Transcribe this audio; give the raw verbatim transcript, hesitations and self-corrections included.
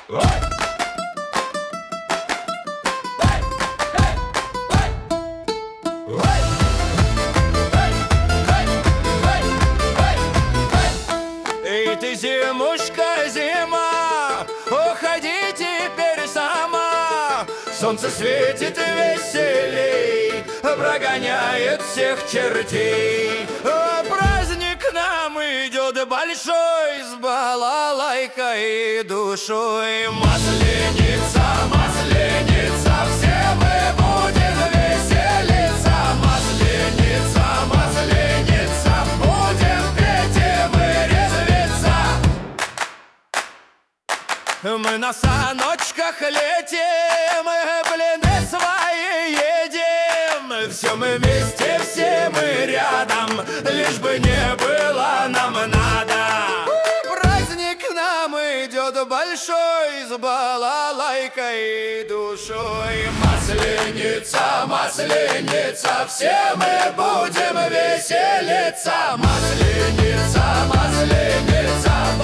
Эй, ты, зимушка, зима, уходи теперь сама. Солнце светит веселей, прогоняет всех чертей. А праздник нам идет большой, с балалайкой и душой. Масленица, масленица, все мы будем веселиться. Масленица, масленица, будем петь и мы резвиться. Мы на саночках летим, блины свои едем. Все мы вместе, все мы рядом, лишь бы не было нам надо. Праздник нам идет большой, с балалайкой и душой. Масленица, масленица, все мы будем веселиться. Масленица, масленица,